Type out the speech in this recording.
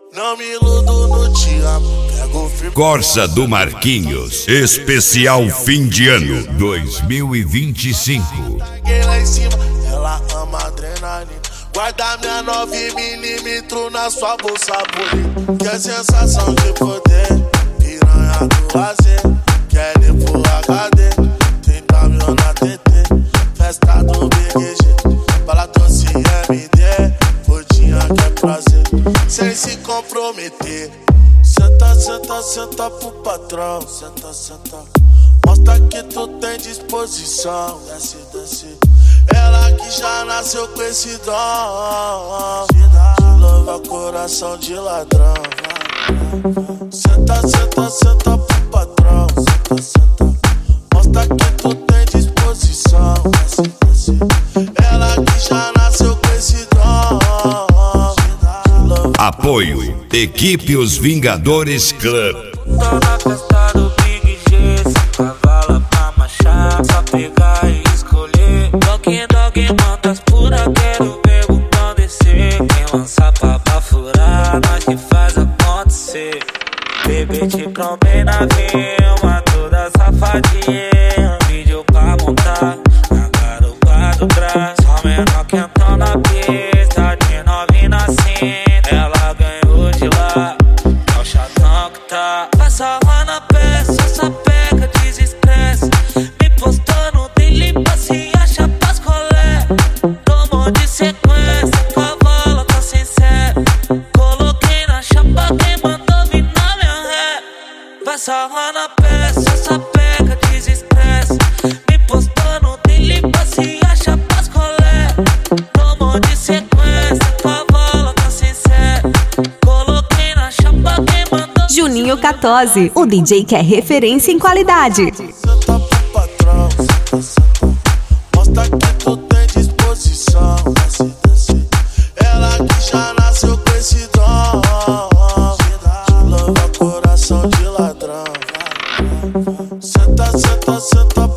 Não me iludo no te amo. Pego firme. Corsa do Marquinhos, especial fim de ano 2025. Peguei lá em cima, ela ama adrenalina. Guarda minha 9mm na sua bolsa bonita. Que sensação de poder, piranha do lazer. Quer ir pro HD, 30 mil na TT. Festa do BGG, bala doce MD. Gordinha quer prazer, sem se comprometer. Senta, senta, senta pro patrão. Senta, senta, mostra que tu tem disposição. Desce, desce. Ela que já nasceu com esse dom de louva coração de ladrão. Senta, senta, senta pro patrão. Senta, senta, mostra que tu tem disposição. Desce, desce. Ela que já nasceu com esse dom. Apoio Equipe Os Vingadores Club. Tô na festa do Big G, sem cavala pra marchar, só pegar e escolher. Dog, mantas pura, quero ver o botão descer. Quem lança pra bafurar, nós que faz acontecer. Bebê te combina, filma toda safadinha. Vídeo pra montar, na garupa do trás. Só menor quentão na pista, de novinha assim. Ela ganhou de lá, é o chatão que tá. Passa lá na peça, só pega, desestressa. Me postou no dele pra se achar pras colé. Tomou de sequência, cavalo tá sincero. Coloquei na chapa, quem mandou vir na minha ré. Passa lá na peça, só pega, desestressa. Me postou no dele pra se achar pras colé. Tomou de sequência, cavalo tá sincero. Coloquei na chapa, quem mandou. Juninho Catose, o DJ que é referência em qualidade. Senta pro patrão. Senta, senta, mostra que tu tem disposição. Desce, desce. Ela que já nasceu com esse dom de louva coração de ladrão. Senta, senta, senta